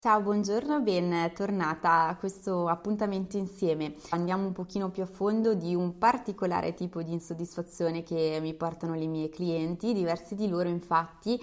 Ciao, buongiorno, bentornata a questo appuntamento insieme. Andiamo un pochino più a fondo di un particolare tipo di insoddisfazione che mi portano le mie clienti. Diversi di loro infatti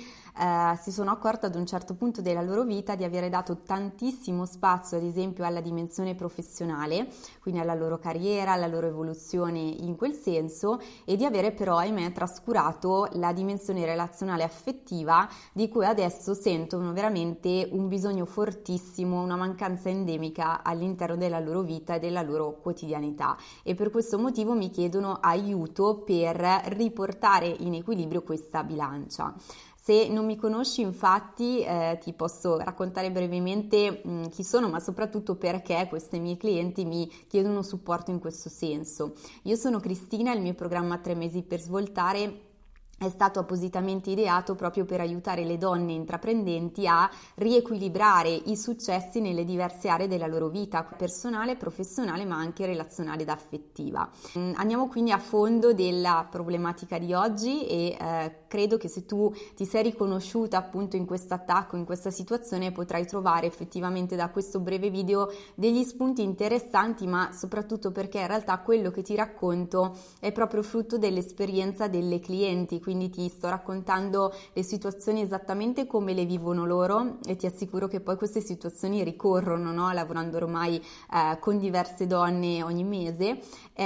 si sono accorte ad un certo punto della loro vita di avere dato tantissimo spazio ad esempio alla dimensione professionale, quindi alla loro carriera, alla loro evoluzione in quel senso, e di avere però ahimè trascurato la dimensione relazionale affettiva di cui adesso sentono veramente un bisogno fortissimo, una mancanza endemica all'interno della loro vita e della loro quotidianità, e per questo motivo mi chiedono aiuto per riportare in equilibrio questa bilancia. Se non mi conosci, infatti, ti posso raccontare brevemente chi sono, ma soprattutto perché queste mie clienti mi chiedono supporto in questo senso. Io sono Cristina, il mio programma 3 mesi per svoltare è stato appositamente ideato proprio per aiutare le donne intraprendenti a riequilibrare i successi nelle diverse aree della loro vita, personale, professionale, ma anche relazionale ed affettiva. Andiamo quindi a fondo della problematica di oggi e credo che se tu ti sei riconosciuta appunto in questo attacco, in questa situazione, potrai trovare effettivamente da questo breve video degli spunti interessanti, ma soprattutto perché in realtà quello che ti racconto è proprio frutto dell'esperienza delle clienti. Quindi ti sto raccontando le situazioni esattamente come le vivono loro e ti assicuro che poi queste situazioni ricorrono, no? Lavorando ormai con diverse donne ogni mese,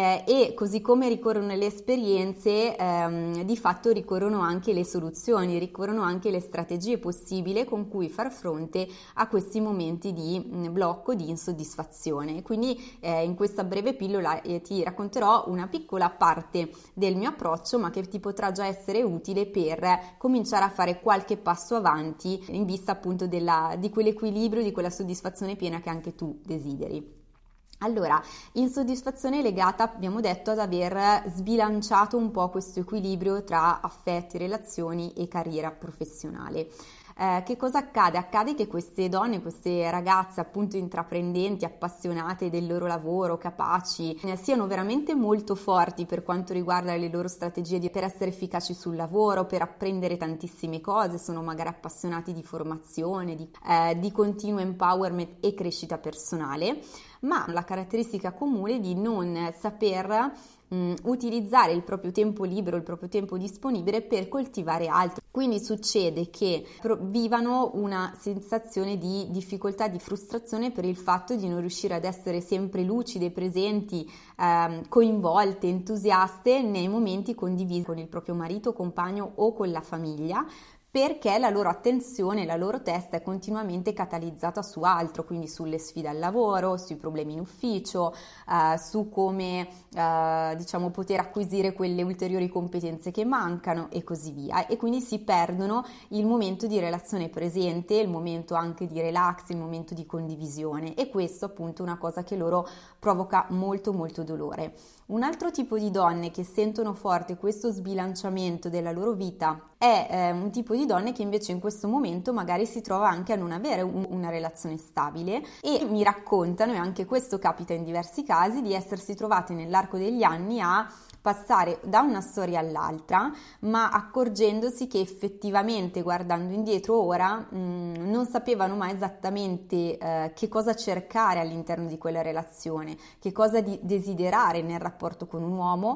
e così come ricorrono le esperienze, di fatto ricorrono anche le soluzioni, ricorrono anche le strategie possibili con cui far fronte a questi momenti di blocco, di insoddisfazione. Quindi in questa breve pillola ti racconterò una piccola parte del mio approccio, ma che ti potrà già essere utile per cominciare a fare qualche passo avanti in vista appunto di quell'equilibrio, di quella soddisfazione piena che anche tu desideri. Allora, insoddisfazione legata, abbiamo detto, ad aver sbilanciato un po' questo equilibrio tra affetti, relazioni e carriera professionale. Che cosa accade? Accade che queste donne, queste ragazze appunto intraprendenti, appassionate del loro lavoro, capaci, siano veramente molto forti per quanto riguarda le loro strategie per essere efficaci sul lavoro, per apprendere tantissime cose, sono magari appassionati di formazione, di continuo empowerment e crescita personale, ma la caratteristica comune di non saper utilizzare il proprio tempo libero, il proprio tempo disponibile per coltivare altro. Quindi succede che vivano una sensazione di difficoltà, di frustrazione per il fatto di non riuscire ad essere sempre lucide, presenti, coinvolte, entusiaste nei momenti condivisi con il proprio marito, compagno o con la famiglia, perché la loro attenzione, la loro testa è continuamente catalizzata su altro, quindi sulle sfide al lavoro, sui problemi in ufficio, su come diciamo poter acquisire quelle ulteriori competenze che mancano e così via, e quindi si perdono il momento di relazione presente, il momento anche di relax, il momento di condivisione, e questo appunto è una cosa che loro provoca molto molto dolore. Un altro tipo di donne che sentono forte questo sbilanciamento della loro vita è un tipo di donne che invece in questo momento magari si trova anche a non avere una relazione stabile, e mi raccontano, e anche questo capita in diversi casi, di essersi trovate nell'arco degli anni a passare da una storia all'altra, ma accorgendosi che effettivamente, guardando indietro ora, non sapevano mai esattamente che cosa cercare all'interno di quella relazione, che cosa desiderare nel rapporto con un uomo,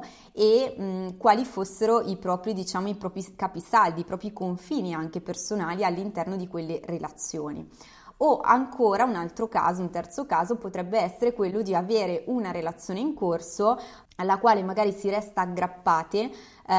e quali fossero i propri, diciamo, i propri capisaldi, i propri confini anche personali all'interno di quelle relazioni. O ancora un altro caso, un terzo caso, potrebbe essere quello di avere una relazione in corso alla quale magari si resta aggrappate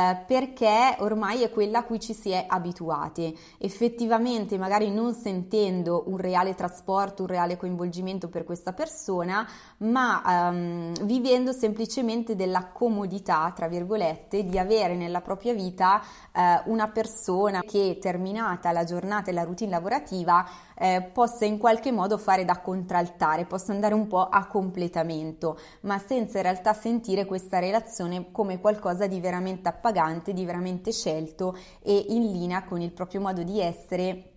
perché ormai è quella a cui ci si è abituate, effettivamente magari non sentendo un reale trasporto, un reale coinvolgimento per questa persona, ma vivendo semplicemente della comodità, tra virgolette, di avere nella propria vita una persona che, terminata la giornata e la routine lavorativa, possa in qualche modo fare da contraltare, possa andare un po' a completamento, ma senza in realtà sentire questa relazione come qualcosa di veramente appagante, di veramente scelto e in linea con il proprio modo di essere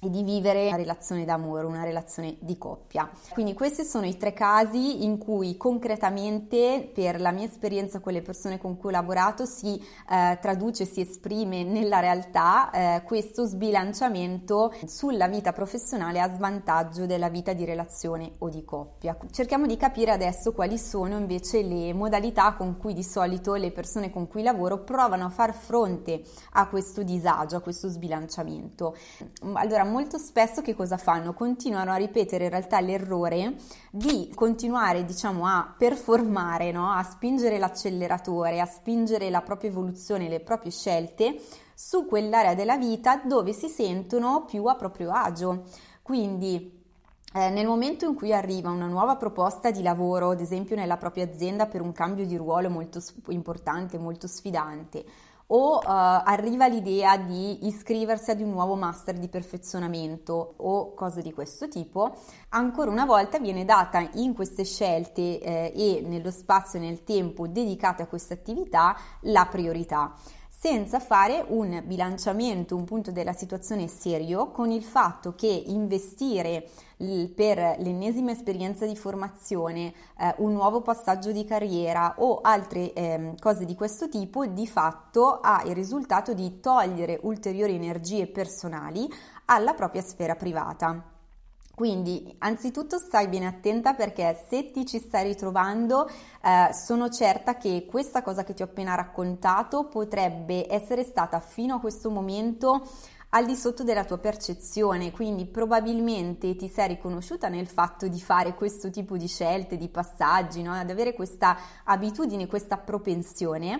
e di vivere una relazione d'amore, una relazione di coppia. Quindi questi sono i 3 casi in cui concretamente, per la mia esperienza con le persone con cui ho lavorato, si traduce, si esprime nella realtà questo sbilanciamento sulla vita professionale a svantaggio della vita di relazione o di coppia. Cerchiamo di capire adesso quali sono invece le modalità con cui di solito le persone con cui lavoro provano a far fronte a questo disagio, a questo sbilanciamento. Allora, molto spesso che cosa fanno? Continuano a ripetere in realtà l'errore di continuare, diciamo, a performare, no? A spingere l'acceleratore, a spingere la propria evoluzione, le proprie scelte su quell'area della vita dove si sentono più a proprio agio. Quindi nel momento in cui arriva una nuova proposta di lavoro, ad esempio nella propria azienda per un cambio di ruolo molto importante, molto sfidante, o arriva l'idea di iscriversi ad un nuovo master di perfezionamento o cose di questo tipo, ancora una volta viene data in queste scelte e nello spazio e nel tempo dedicate a questa attività la priorità, senza fare un bilanciamento, un punto della situazione serio con il fatto che investire per l'ennesima esperienza di formazione, un nuovo passaggio di carriera o altre cose di questo tipo, di fatto ha il risultato di togliere ulteriori energie personali alla propria sfera privata. Quindi, anzitutto stai bene attenta, perché se ti ci stai ritrovando, sono certa che questa cosa che ti ho appena raccontato potrebbe essere stata fino a questo momento al di sotto della tua percezione, quindi probabilmente ti sei riconosciuta nel fatto di fare questo tipo di scelte, di passaggi, no? Ad avere questa abitudine, questa propensione,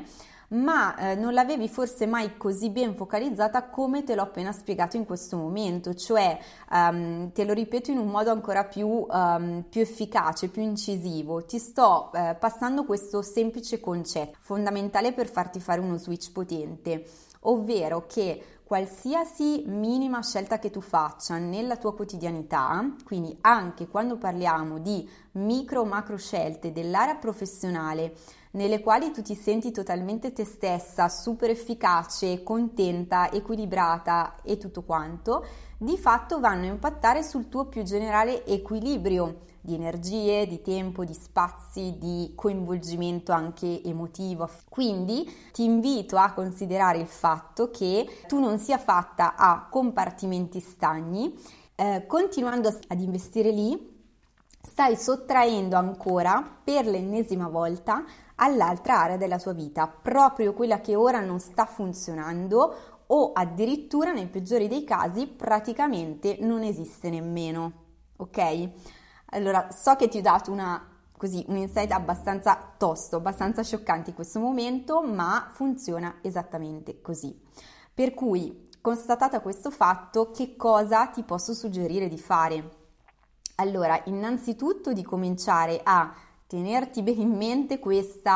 ma non l'avevi forse mai così ben focalizzata come te l'ho appena spiegato in questo momento, cioè te lo ripeto in un modo ancora più efficace, più incisivo. Ti sto passando questo semplice concetto fondamentale per farti fare uno switch potente, ovvero che qualsiasi minima scelta che tu faccia nella tua quotidianità, quindi anche quando parliamo di micro o macro scelte dell'area professionale, nelle quali tu ti senti totalmente te stessa, super efficace, contenta, equilibrata e tutto quanto, di fatto vanno a impattare sul tuo più generale equilibrio di energie, di tempo, di spazi, di coinvolgimento anche emotivo. Quindi ti invito a considerare il fatto che tu non sia fatta a compartimenti stagni, continuando ad investire lì, stai sottraendo ancora per l'ennesima volta all'altra area della tua vita, proprio quella che ora non sta funzionando o addirittura nei peggiori dei casi praticamente non esiste nemmeno, ok? Allora, so che ti ho dato un insight abbastanza tosto, abbastanza scioccante in questo momento, ma funziona esattamente così. Per cui, constatata questo fatto, che cosa ti posso suggerire di fare? Allora, innanzitutto di cominciare a tenerti bene in mente questo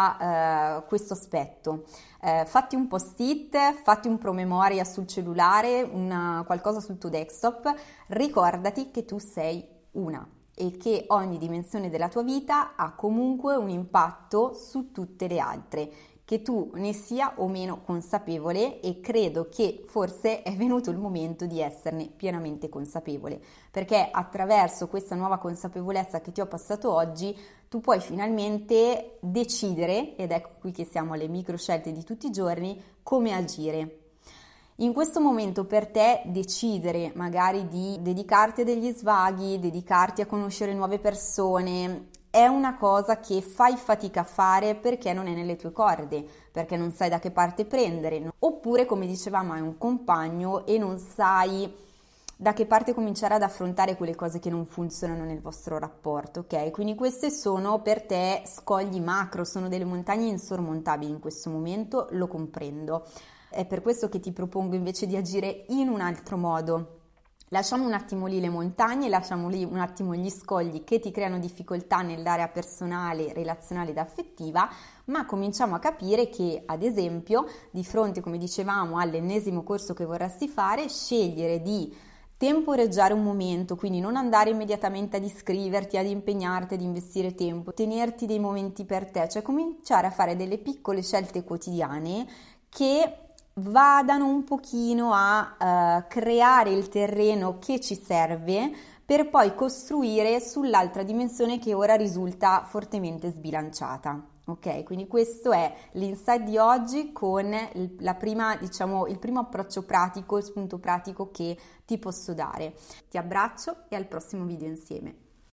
aspetto. Fatti un post-it, fatti un promemoria sul cellulare, qualcosa sul tuo desktop. Ricordati che tu sei una e che ogni dimensione della tua vita ha comunque un impatto su tutte le altre, che tu ne sia o meno consapevole, e credo che forse è venuto il momento di esserne pienamente consapevole, perché attraverso questa nuova consapevolezza che ti ho passato oggi tu puoi finalmente decidere, ed ecco qui che siamo alle micro scelte di tutti i giorni, come agire. In questo momento per te decidere magari di dedicarti a degli svaghi, dedicarti a conoscere nuove persone, è una cosa che fai fatica a fare perché non è nelle tue corde, perché non sai da che parte prendere, no? Oppure, come dicevamo, hai un compagno e non sai da che parte cominciare ad affrontare quelle cose che non funzionano nel vostro rapporto, ok? Quindi queste sono per te scogli macro, sono delle montagne insormontabili in questo momento, lo comprendo. È per questo che ti propongo invece di agire in un altro modo. Lasciamo un attimo lì le montagne, lasciamo lì un attimo gli scogli che ti creano difficoltà nell'area personale, relazionale ed affettiva, ma cominciamo a capire che, ad esempio, di fronte, come dicevamo, all'ennesimo corso che vorresti fare, scegliere di temporeggiare un momento, quindi non andare immediatamente ad iscriverti, ad impegnarti, ad investire tempo, tenerti dei momenti per te, cioè cominciare a fare delle piccole scelte quotidiane che vadano un pochino a creare il terreno che ci serve per poi costruire sull'altra dimensione che ora risulta fortemente sbilanciata. Ok, quindi questo è l'insight di oggi con la prima, diciamo, il primo approccio pratico, il spunto pratico che ti posso dare. Ti abbraccio e al prossimo video insieme.